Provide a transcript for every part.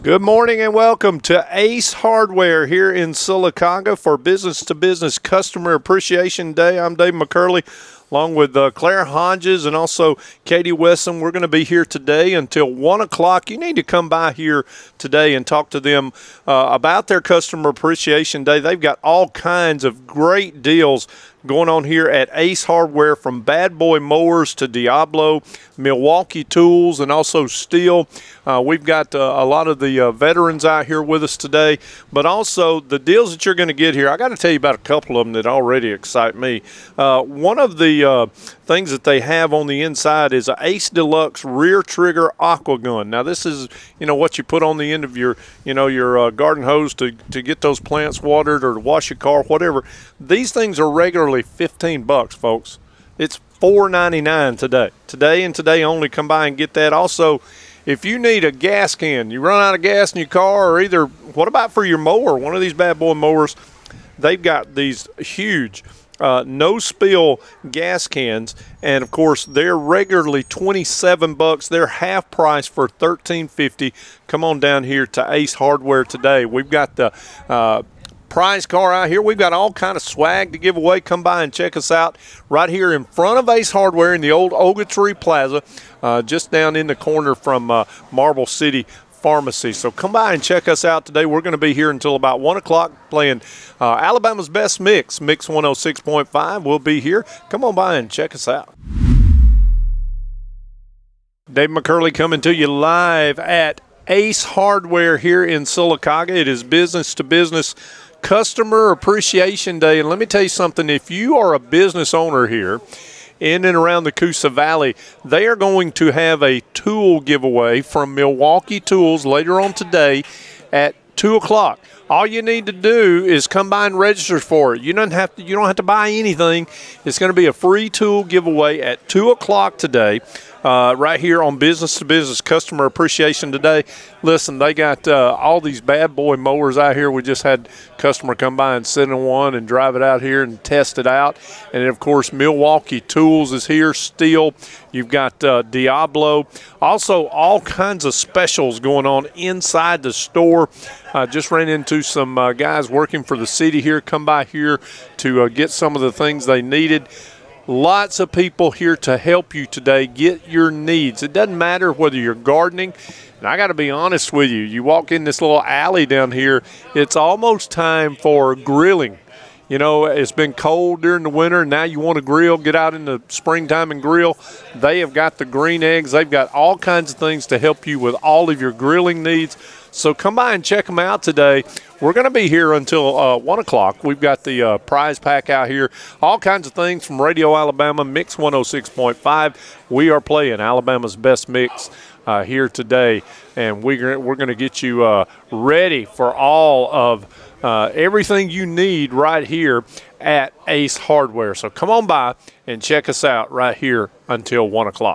Good morning and welcome to Ace Hardware here in Sylacauga for Business to Business Customer Appreciation Day. I'm Dave McCurley along with Claire Hodges and also Katie Wesson. We're going to be here today until 1 o'clock. You need to come by here today and talk to them about their Customer Appreciation Day. They've got all kinds of great deals going on here at Ace Hardware, from Bad Boy Mowers to Diablo, Milwaukee Tools, and also Steel. We've got a lot of the veterans out here with us today, but also the deals that you're going to get here. I got to tell you about a couple of them that already excite me. One of the things that they have on the inside is an Ace Deluxe rear trigger aqua gun. Now this is, what you put on the end of your, your garden hose to get those plants watered or to wash your car, whatever. These things are regularly $15, folks. It's $4.99 today. Today only. Come by and get that. Also, if you need a gas can, you run out of gas in your car, or either, what about for your mower? One of these Bad Boy Mowers, they've got these huge no spill gas cans, and of course they're regularly $27. They're half price for $13.50. Come on down here to Ace Hardware today. We've got the prize car out here. We've got all kind of swag to give away. Come by and check us out right here in front of Ace Hardware in the old Ogletree Plaza, just down in the corner from Marble City Pharmacy. So come by and check us out today. We're going to be here until about 1 o'clock playing Alabama's Best Mix 106.5. We'll be here. Come on by and check us out. Dave McCurley coming to you live at Ace Hardware here in Sylacauga. It is Business to Business Customer Appreciation Day. And let me tell you something. If you are a business owner here in and around the Coosa Valley, they are going to have a tool giveaway from Milwaukee Tools later on today at 2 o'clock. All you need to do is come by and register for it. You don't have to buy anything. It's going to be a free tool giveaway at 2 o'clock today, right here on Business to Business Customer Appreciation Today. Listen, they got all these Bad Boy Mowers out here. We just had a customer come by and sit in one and drive it out here and test it out. And, of course, Milwaukee Tools is here, Steel. You've got Diablo. Also, all kinds of specials going on inside the store. Just ran into some guys working for the city here. Come by here to get some of the things they needed. Lots of people here to help you today get your needs. It doesn't matter whether you're gardening. And I got to be honest with you. You walk in this little alley down here, it's almost time for grilling. It's been cold during the winter. Now you want to grill, get out in the springtime and grill. They have got the green eggs. They've got all kinds of things to help you with all of your grilling needs. So come by and check them out today. We're going to be here until 1 o'clock. We've got the prize pack out here. All kinds of things from Radio Alabama, Mix 106.5. We are playing Alabama's Best Mix here today. And we're going to get you ready for all of everything you need right here at Ace Hardware. So come on by and check us out right here until 1 o'clock.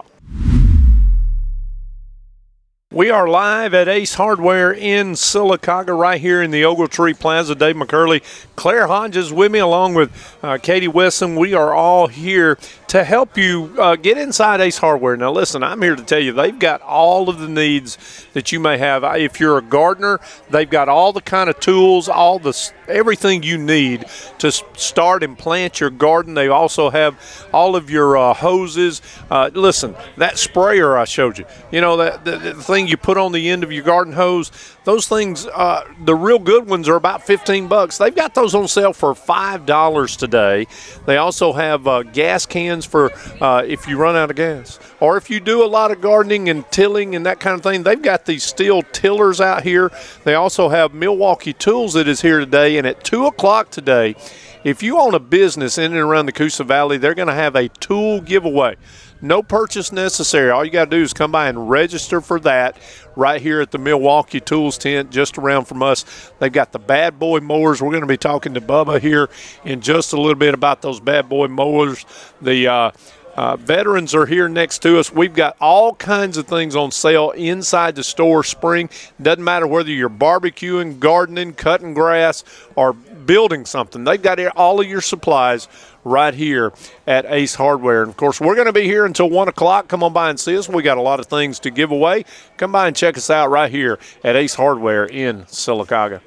We are live at Ace Hardware in Sylacauga, right here in the Ogletree Plaza. Dave McCurley, Claire Hodges with me, along with Katie Wesson. We are all here to help you get inside Ace Hardware. Now, listen, I'm here to tell you they've got all of the needs that you may have. If you're a gardener, they've got all the kind of tools, everything you need to start and plant your garden. They also have all of your hoses. Listen, that sprayer I showed you, the thing you put on the end of your garden hose, those things, the real good ones are about $15. They've got those on sale for $5 today. They also have gas cans for if you run out of gas. Or if you do a lot of gardening and tilling and that kind of thing, they've got these steel tillers out here. They also have Milwaukee Tools that is here today. And at 2 o'clock today, if you own a business in and around the Coosa Valley, they're going to have a tool giveaway. No purchase necessary. All you got to do is come by and register for that right here at the Milwaukee Tools tent just around from us. They've got the Bad Boy Mowers. We're going to be talking to Bubba here in just a little bit about those Bad Boy Mowers. The Veterans are here next to us. We've got all kinds of things on sale inside the store. Spring, doesn't matter whether you're barbecuing, gardening, cutting grass, or building something. They've got all of your supplies right here at Ace Hardware. And, of course, we're going to be here until 1 o'clock. Come on by and see us. We got a lot of things to give away. Come by and check us out right here at Ace Hardware in Sylacauga.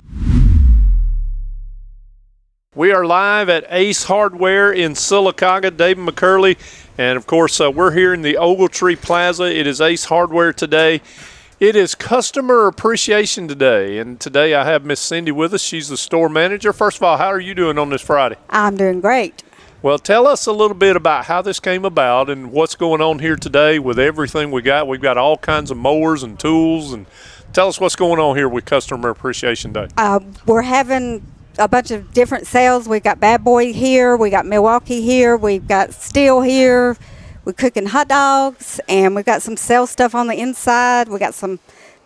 We are live at Ace Hardware in Sylacauga. David McCurley. And, of course, we're here in the Ogletree Plaza. It is Ace Hardware today. It is Customer Appreciation Today. And today I have Miss Cindy with us. She's the store manager. First of all, how are you doing on this Friday? I'm doing great. Well, tell us a little bit about how this came about and what's going on here today with everything we got. We've got all kinds of mowers and tools. And tell us what's going on here with Customer Appreciation Day. We're having a bunch of different sales. We've got Bad Boy here, we got Milwaukee here, we've got Steel here, we're cooking hot dogs, and we've got some sales stuff on the inside. We got some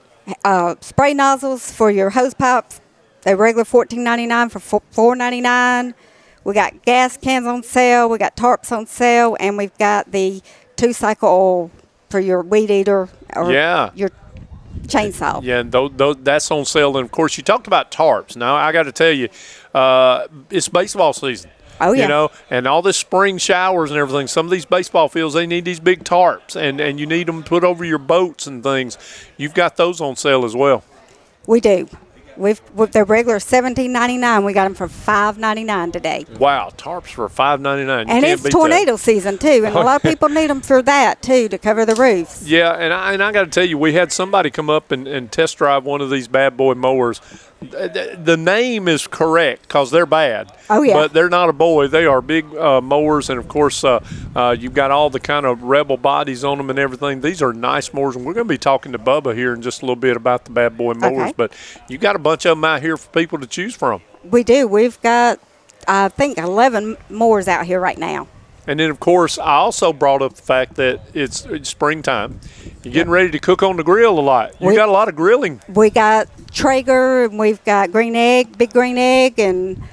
spray nozzles for your hose pipes. They're regular $14.99 for $4.99. We got gas cans on sale, we got tarps on sale, and we've got the 2-cycle oil for your weed eater or your chainsaw. Yeah, and that's on sale. And, of course, you talked about tarps. Now, I got to tell you, it's baseball season. Oh, yeah. You know, and all this spring showers and everything. Some of these baseball fields, they need these big tarps, and you need them put over your boats and things. You've got those on sale as well. We do. With their regular $17.99, we got them for $5.99 today. Wow, tarps for $5.99. And it's tornado season too, and a lot of people need them for that too, to cover the roofs. Yeah, and I got to tell you, we had somebody come up and test drive one of these Bad Boy mowers. The name is correct because they're bad. Oh, yeah. But they're not a boy. They are big mowers, and, of course, you've got all the kind of Rebel bodies on them and everything. These are nice mowers, and we're going to be talking to Bubba here in just a little bit about the Bad Boy mowers. Okay. But you got a bunch of them out here for people to choose from. We do. We've got, I think, 11 mowers out here right now. And then, of course, I also brought up the fact that it's springtime. You're getting ready to cook on the grill a lot. You got a lot of grilling. We got Traeger, and we've got Big Green Egg, and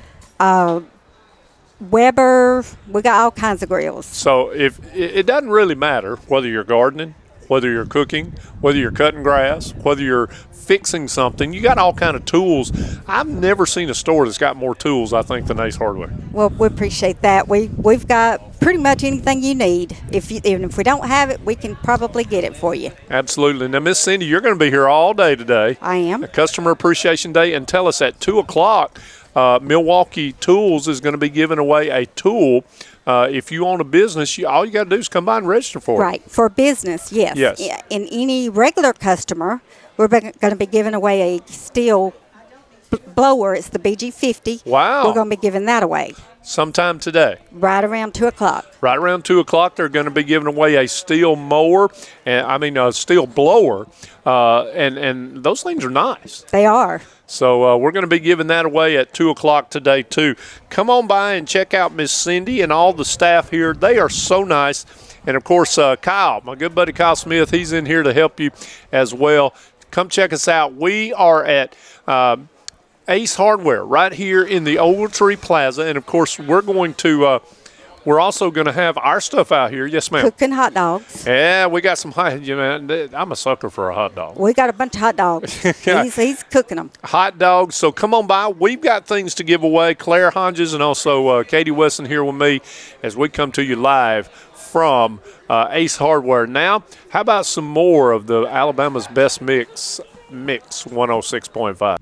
Weber. We got all kinds of grills. So if it doesn't really matter whether you're gardening, whether you're cooking, whether you're cutting grass, whether you're fixing something, you got all kind of tools. I've never seen a store that's got more tools, I think, than Ace Hardware. Well, we appreciate that. We've got pretty much anything you need. Even if we don't have it, we can probably get it for you. Absolutely. Now, Miss Cindy, you're going to be here all day today. I am. Customer Appreciation Day. And tell us at 2 o'clock, Milwaukee Tools is going to be giving away a tool. If you own a business, all you got to do is come by and register for it. Right. For business, yes. Yes. In any regular customer, we're going to be giving away a steel blower. It's the BG50. Wow. We're going to be giving that away. Sometime today. Right around 2 o'clock. Right around 2 o'clock, they're going to be giving away a steel mower, a steel blower, and those things are nice. They are. So we're going to be giving that away at 2 o'clock today, too. Come on by and check out Miss Cindy and all the staff here. They are so nice. And, of course, Kyle, my good buddy Kyle Smith, he's in here to help you as well. Come check us out. We are at Ace Hardware right here in the Ogletree Plaza. And, of course, we're also going to have our stuff out here. Yes, ma'am. Cooking hot dogs. Yeah, we got some I'm a sucker for a hot dog. We got a bunch of hot dogs. Yeah. He's cooking them. Hot dogs. So come on by. We've got things to give away. Claire Hodges and also Katie Wesson here with me as we come to you live from Ace Hardware. Now, how about some more of the Alabama's Best Mix 106.5.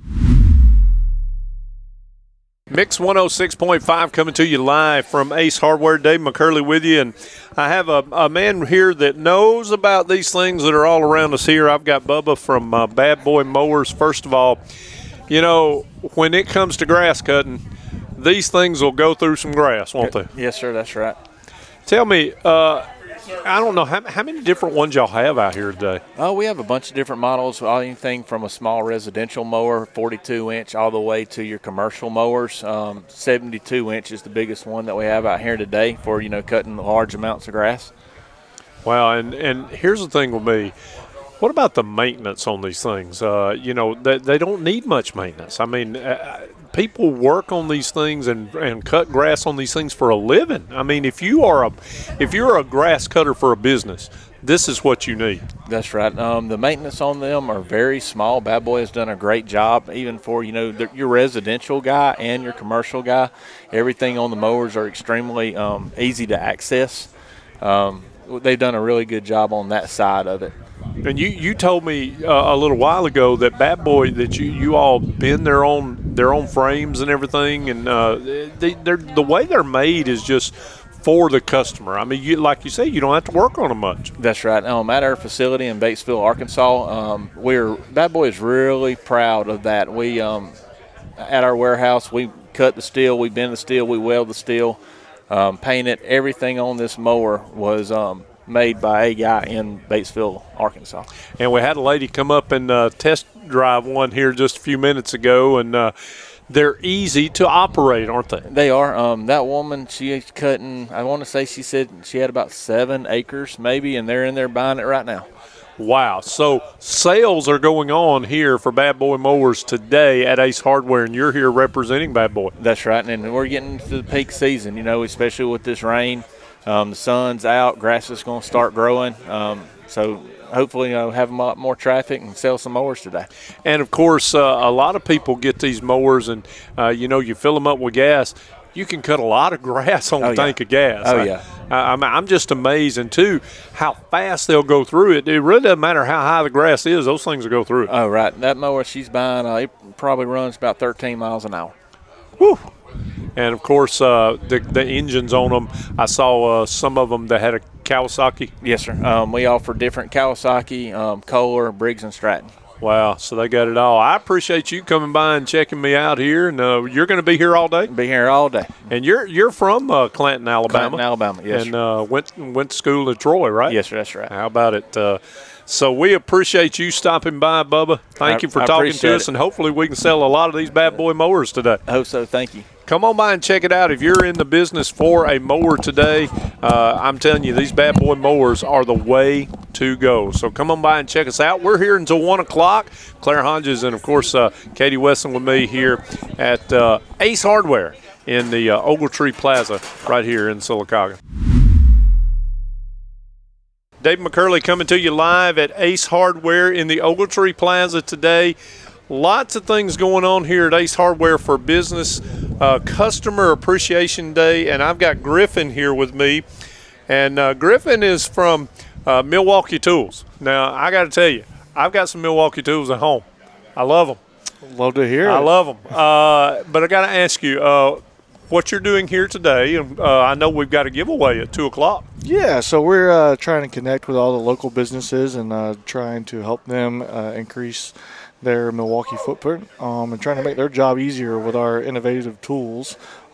Mix 106.5 coming to you live from Ace Hardware. Dave McCurley with you, and I have a man here that knows about these things that are all around us here. I've got Bubba from Bad Boy Mowers. First of all, you know, when it comes to grass cutting, these things will go through some grass, won't they? Yes, sir, that's right. Tell me, I don't know, how many different ones y'all have out here today? Oh, we have a bunch of different models, anything from a small residential mower, 42-inch, all the way to your commercial mowers. 72-inch is the biggest one that we have out here today for, cutting large amounts of grass. Wow, and here's the thing with me. What about the maintenance on these things? They don't need much maintenance. I mean, people work on these things and cut grass on these things for a living. I mean, if you're a grass cutter for a business, this is what you need. That's right. The maintenance on them are very small. Bad Boy has done a great job, even for your residential guy and your commercial guy. Everything on the mowers are extremely easy to access. They've done a really good job on that side of it. And you told me a little while ago that Bad Boy, that you all bend their own frames and everything, and the way they're made is just for the customer. I mean, like you say, you don't have to work on them much. That's right. At our facility in Batesville, Arkansas, Bad Boy is really proud of that. We at our warehouse, we cut the steel, we bend the steel, we weld the steel, paint it. Everything on this mower was made by a guy in Batesville, Arkansas. And we had a lady come up and test drive one here just a few minutes ago, and they're easy to operate, aren't they? They are. That woman, she's cutting, I want to say she said she had about 7 acres maybe, and they're in there buying it right now. Wow. So sales are going on here for Bad Boy mowers today at Ace Hardware, and you're here representing Bad Boy. That's right, and we're getting to the peak season, especially with this rain. The sun's out, grass is going to start growing. So hopefully have a lot more traffic and sell some mowers today. And, of course, a lot of people get these mowers and, you fill them up with gas. You can cut a lot of grass on a tank of gas. Oh, yeah. I'm just amazed, and, too, how fast they'll go through it. It really doesn't matter how high the grass is. Those things will go through it. Oh, right. That mower she's buying, it probably runs about 13 miles an hour. Whew. And, of course, the engines on them, I saw some of them that had a Kawasaki. Yes, sir. We offer different Kawasaki, Kohler, Briggs & Stratton. Wow, so they got it all. I appreciate you coming by and checking me out here. And you're going to be here all day? Be here all day. And you're from Clanton, Alabama. Clanton, Alabama, yes, and, sir. went to school in Troy, right? Yes, sir, that's right. How about it? So we appreciate you stopping by, Bubba. Thank you for talking to us, and hopefully we can sell a lot of these Bad Boy mowers today. I hope so. Thank you. Come on by and check it out. If you're in the business for a mower today, I'm telling you, these Bad Boy mowers are the way to go. So come on by and check us out. We're here until 1 o'clock. Claire Hodges and, of course, Katie Wesson with me here at Ace Hardware in the Ogletree Plaza right here in Sylacauga. Dave McCurley coming to you live at Ace Hardware in the Ogletree Plaza today. Lots of things going on here at Ace Hardware for Business Customer Appreciation Day, and I've got Griffin here with me. And Griffin is from Milwaukee Tools. Now, I got to tell you, I've got some Milwaukee Tools at home. I love them. Love to hear it. I love them. But I got to ask you, what you're doing here today, and I know we've got a giveaway at 2 o'clock. Yeah, so we're trying to connect with all the local businesses and trying to help them increase their Milwaukee footprint and trying to make their job easier with our innovative tools.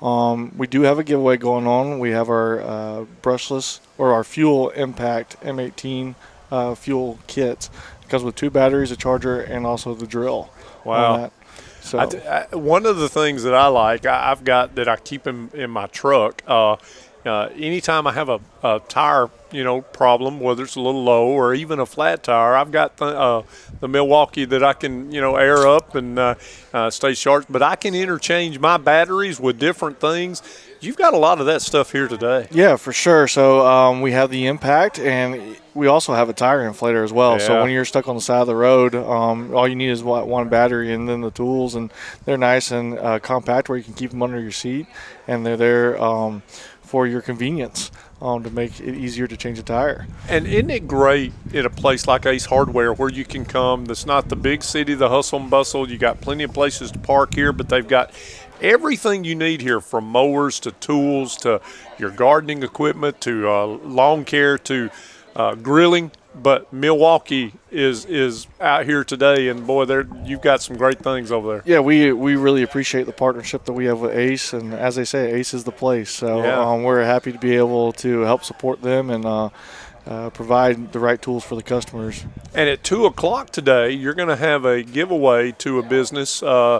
We do have a giveaway going on. We have our brushless or our Fuel Impact M18 fuel kits. It comes with 2 batteries, a charger, and also the drill. Wow. So one of the things that I like, I've got that I keep in my truck. Anytime I have a tire, problem, whether it's a little low or even a flat tire, I've got the Milwaukee that I can, air up and stay sharp. But I can interchange my batteries with different things. You've got a lot of that stuff here today. Yeah, for sure. So we have the Impact, and we also have a tire inflator as well. Yeah. So when you're stuck on the side of the road, all you need is one battery and then the tools, and they're nice and compact where you can keep them under your seat, and they're there for your convenience to make it easier to change a tire. And isn't it great in a place like Ace Hardware where you can come? That's not the big city, the hustle and bustle. You got plenty of places to park here, but they've got everything you need here, from mowers to tools to your gardening equipment to lawn care to grilling. But Milwaukee is out here today, and boy, you've got some great things over there. Yeah, we really appreciate the partnership that we have with Ace, and as they say, Ace is the place. So we're happy to be able to help support them and provide the right tools for the customers. And at 2 o'clock today, you're going to have a giveaway to a business.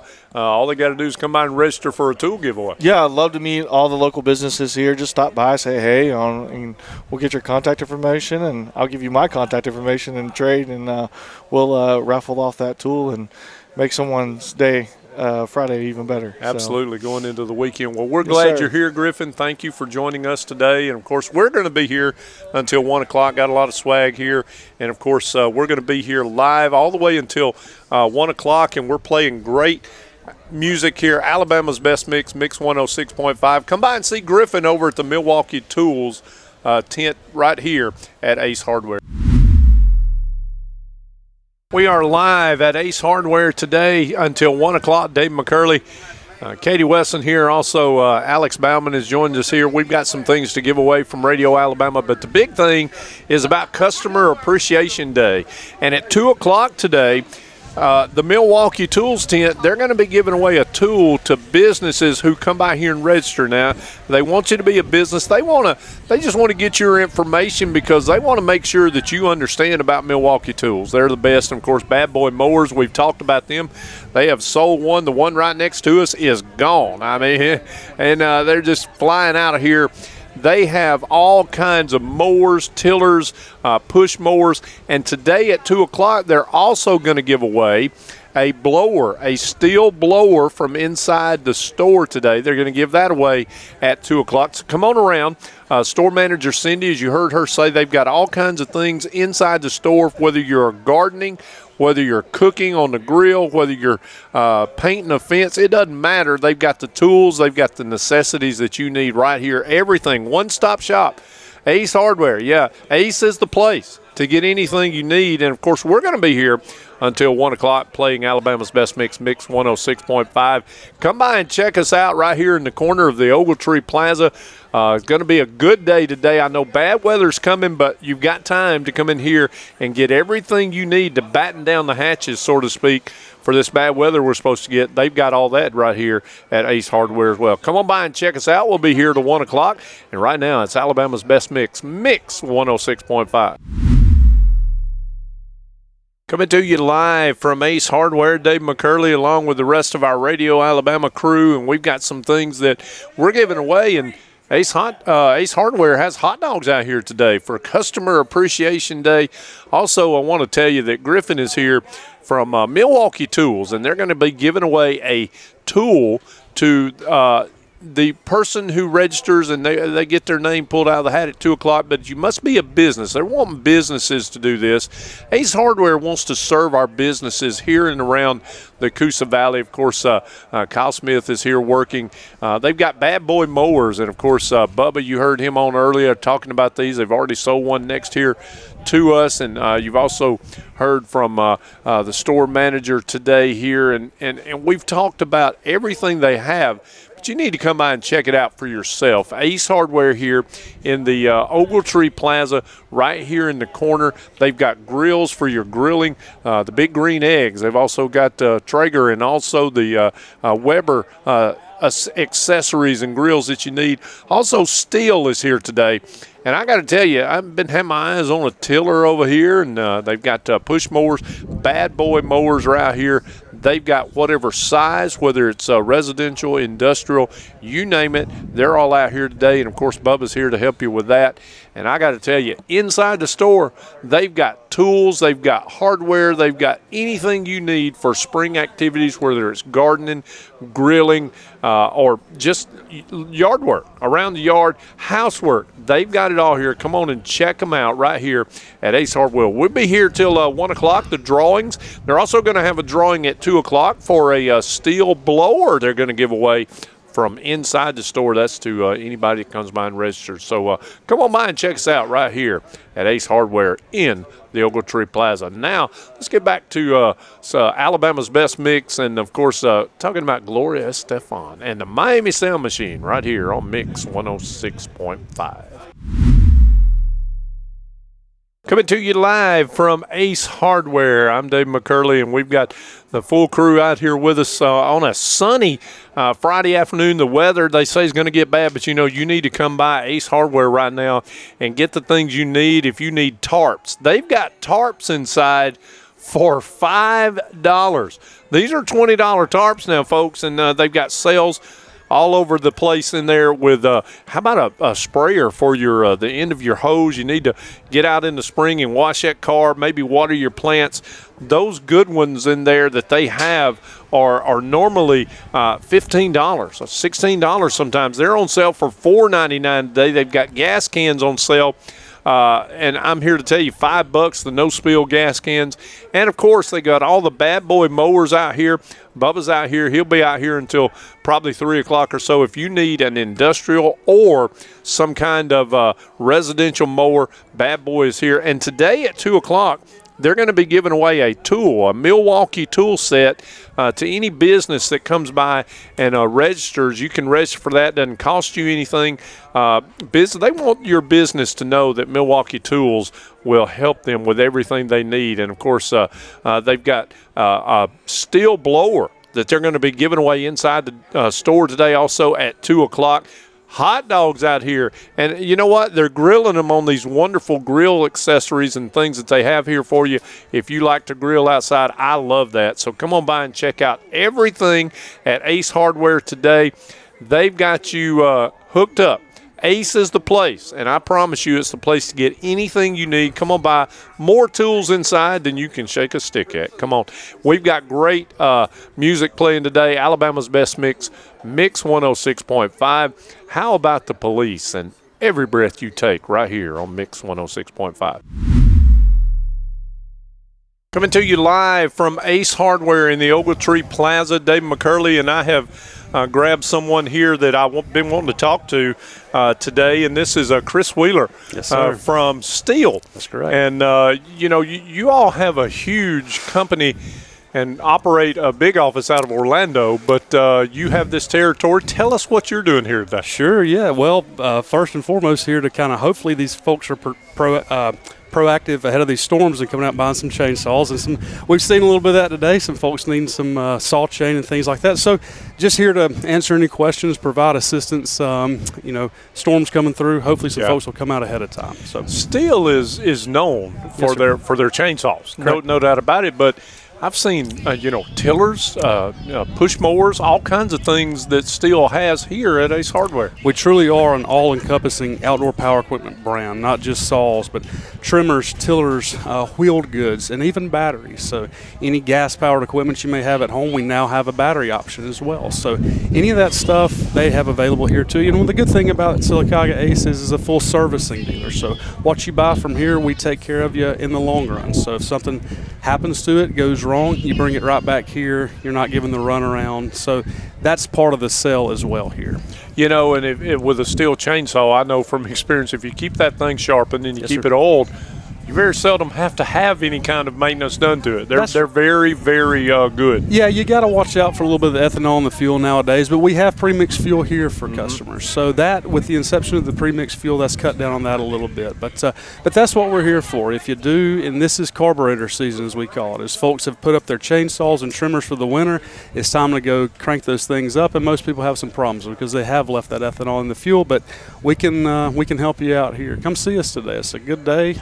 All they got to do is come by and register for a tool giveaway. Yeah, I'd love to meet all the local businesses here. Just stop by, say hey, and we'll get your contact information, and I'll give you my contact information and trade, and we'll raffle off that tool and make someone's day Friday even better. Absolutely, going into the weekend. Well, we're glad you're here, Griffin. Thank you for joining us today. And, of course, we're going to be here until 1 o'clock. Got a lot of swag here. And, of course, we're going to be here live all the way until 1 o'clock, and we're playing great music here. Alabama's Best Mix, Mix 106.5. Come by and see Griffin over at the Milwaukee Tools tent right here at Ace Hardware. We are live at Ace Hardware today until 1 o'clock. Dave McCurley, Katie Wesson here. Also, Alex Bauman has joined us here. We've got some things to give away from Radio Alabama, but the big thing is about Customer Appreciation Day. And at 2 o'clock today, the Milwaukee Tools tent, they're going to be giving away a tool to businesses who come by here and register. Now, they want you to be a business. They just want to get your information because they want to make sure that you understand about Milwaukee Tools. They're the best. And, of course, Bad Boy Mowers, we've talked about them. They have sold one. The one right next to us is gone. I mean, and they're just flying out of here. They have all kinds of mowers, tillers, push mowers, and today at 2 o'clock they're also going to give away a blower, a steel blower from inside the store today. They're going to give that away at 2 o'clock. So come on around. Store manager Cindy, as you heard her say, they've got all kinds of things inside the store, whether you're gardening, whether you're cooking on the grill, whether you're painting a fence, it doesn't matter. They've got the tools. They've got the necessities that you need right here. Everything, one-stop shop. Ace Hardware, yeah, Ace is the place to get anything you need. And, of course, we're going to be here until 1 o'clock playing Alabama's Best Mix, Mix 106.5. Come by and check us out right here in the corner of the Ogletree Plaza. It's going to be a good day today. I know bad weather's coming, but you've got time to come in here and get everything you need to batten down the hatches, so to speak, for this bad weather we're supposed to get. They've got all that right here at Ace Hardware as well. Come on by and check us out. We'll be here till 1 o'clock. And right now, it's Alabama's Best Mix, Mix 106.5. Coming to you live from Ace Hardware, Dave McCurley, along with the rest of our Radio Alabama crew. And we've got some things that we're giving away. And Ace Hardware has hot dogs out here today for Customer Appreciation Day. Also, I want to tell you that Griffin is here from Milwaukee Tools, and they're going to be giving away a tool to the person who registers, and they get their name pulled out of the hat at 2 o'clock, but you must be a business. They're wanting businesses to do this. Ace Hardware wants to serve our businesses here and around the Coosa Valley. Of course, Kyle Smith is here working. They've got Bad Boy Mowers, and, of course, Bubba, you heard him on earlier talking about these. They've already sold one next here to us, and you've also heard from the store manager today here, and we've talked about everything they have. You need to come by and check it out for yourself. Ace Hardware here in the Ogletree Plaza, right here in the corner. They've got grills for your grilling, the Big Green Eggs. They've also got Traeger and also the Weber accessories and grills that you need. Also, Steel is here today. And I got to tell you, I've been having my eyes on a tiller over here, and they've got push mowers. Bad Boy Mowers are out here. They've got whatever size, whether it's residential, industrial, you name it. They're all out here today, and, of course, Bubba's here to help you with that. And I got to tell you, inside the store, they've got tools, they've got hardware, they've got anything you need for spring activities, whether it's gardening, grilling, or just yard work, around the yard, housework. They've got it all here. Come on and check them out right here at Ace Hardware. We'll be here till 1 o'clock, the drawings. They're also going to have a drawing at 2 o'clock for a steel blower they're going to give away from inside the store. That's to anybody that comes by and registers. So come on by and check us out right here at Ace Hardware in the Ogletree Plaza. Now, let's get back to Alabama's Best Mix, and, of course, talking about Gloria Estefan and the Miami Sound Machine right here on Mix 106.5. Coming to you live from Ace Hardware. I'm Dave McCurley, and we've got the full crew out here with us on a sunny Friday afternoon. The weather, they say, is going to get bad, but, you need to come by Ace Hardware right now and get the things you need. If you need tarps, they've got tarps inside for $5. These are $20 tarps now, folks, and they've got sales all over the place in there with how about a sprayer for your the end of your hose? You need to get out in the spring and wash that car, maybe water your plants. Those good ones in there that they have are normally $15 or $16 sometimes. They're on sale for $4.99 today. They've got gas cans on sale. And I'm here to tell you, $5, the no-spill gas cans. And, of course, they got all the bad boy mowers out here. Bubba's out here. He'll be out here until probably 3 o'clock or so. If you need an industrial or some kind of residential mower, Bad Boy is here. And today at 2 o'clock, they're going to be giving away a tool, a Milwaukee tool set to any business that comes by and registers. You can register for that. Doesn't cost you anything. They want your business to know that Milwaukee Tools will help them with everything they need. And, of course, they've got a steel blower that they're going to be giving away inside the store today also at 2 o'clock. Hot dogs out here, and you know what? They're grilling them on these wonderful grill accessories and things that they have here for you. If you like to grill outside, I love that. So come on by and check out everything at Ace Hardware today. They've got you hooked up. Ace is the place, and I promise you it's the place to get anything you need. Come on by. More tools inside than you can shake a stick at. Come on. We've got great music playing today. Alabama's Best Mix, Mix 106.5. How about the Police and Every Breath You Take right here on Mix 106.5. Coming to you live from Ace Hardware in the Ogletree Plaza. Dave McCurley and I have grabbed someone here that I've been wanting to talk to today, and this is Chris Wheeler. Yes, sir. From Steel. That's correct. And, you all have a huge company and operate a big office out of Orlando, but you have this territory. Tell us what you're doing here today. Sure, yeah. Well, first and foremost here to kind of hopefully these folks are proactive ahead of these storms and coming out and buying some chainsaws. And we've seen a little bit of that today. Some folks needing some saw chain and things like that. So just here to answer any questions, provide assistance. Storms coming through. Hopefully some folks will come out ahead of time. So Steel is known for their chainsaws. No doubt about it. But I've seen, tillers, push mowers, all kinds of things that Steel has here at Ace Hardware. We truly are an all-encompassing outdoor power equipment brand, not just saws, but trimmers, tillers, wheeled goods, and even batteries. So any gas-powered equipment you may have at home, we now have a battery option as well. So any of that stuff they have available here too. The good thing about Sylacauga Ace is a full servicing dealer. So what you buy from here, we take care of you in the long run. So if something happens to it, goes wrong, you bring it right back here. You're not giving the runaround. So that's part of the sale as well here. And if with a Steel chainsaw, I know from experience, if you keep that thing sharpened and you keep it oiled, you very seldom have to have any kind of maintenance done to it. They're very, very good. Yeah, you got to watch out for a little bit of the ethanol in the fuel nowadays, but we have premixed fuel here for customers. So that, with the inception of the premixed fuel, that's cut down on that a little bit. But that's what we're here for. If you do, and this is carburetor season as we call it, as folks have put up their chainsaws and trimmers for the winter, it's time to go crank those things up, and most people have some problems because they have left that ethanol in the fuel, but we can help you out here. Come see us today. It's a good day.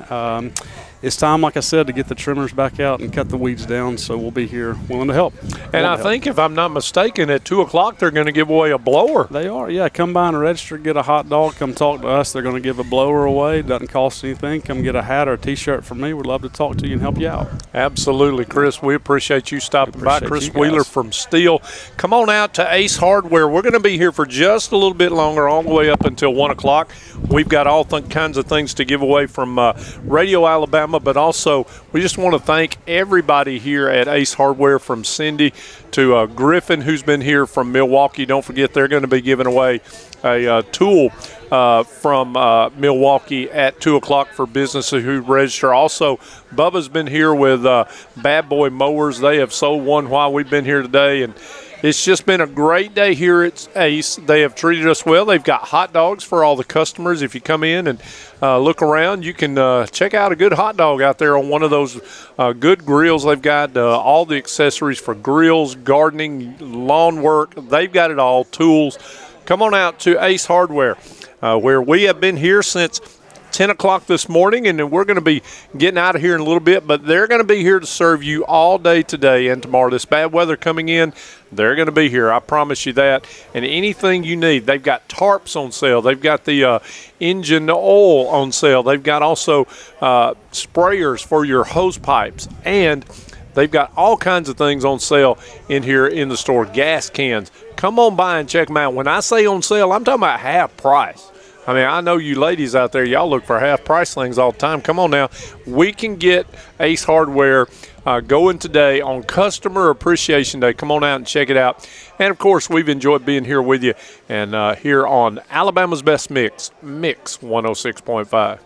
It's time, like I said, to get the trimmers back out and cut the weeds down, so we'll be here willing to help. And I think, if I'm not mistaken, at 2 o'clock they're going to give away a blower. They are, yeah. Come by and register, get a hot dog, come talk to us. They're going to give a blower away. It doesn't cost anything. Come get a hat or a T-shirt from me. We'd love to talk to you and help you out. Absolutely, Chris. We appreciate you stopping by. Chris Wheeler from Steel. Come on out to Ace Hardware. We're going to be here for just a little bit longer, all the way up until 1 o'clock. We've got all kinds of things to give away from Radio Alabama, but also we just want to thank everybody here at Ace Hardware, from Cindy to Griffin, who's been here from Milwaukee. Don't forget, they're going to be giving away a tool from Milwaukee at 2 o'clock for businesses who register. Also, Bubba's been here with Bad Boy Mowers. They have sold one while we've been here today, and it's just been a great day here at Ace. They have treated us well. They've got hot dogs for all the customers. If you come in and look around, you can check out a good hot dog out there on one of those good grills. They've got all the accessories for grills, gardening, lawn work. They've got it all, tools. Come on out to Ace Hardware, where we have been here since 10 o'clock this morning, and then we're going to be getting out of here in a little bit, but they're going to be here to serve you all day today and tomorrow. This bad weather coming in, they're going to be here. I promise you that. And anything you need, they've got tarps on sale. They've got the engine oil on sale. They've got also sprayers for your hose pipes, and they've got all kinds of things on sale in here in the store. Gas cans. Come on by and check them out. When I say on sale, I'm talking about half price. I mean, I know you ladies out there, y'all look for half price things all the time. Come on now. We can get Ace Hardware going today on Customer Appreciation Day. Come on out and check it out. And, of course, we've enjoyed being here with you and here on Alabama's Best Mix, Mix 106.5.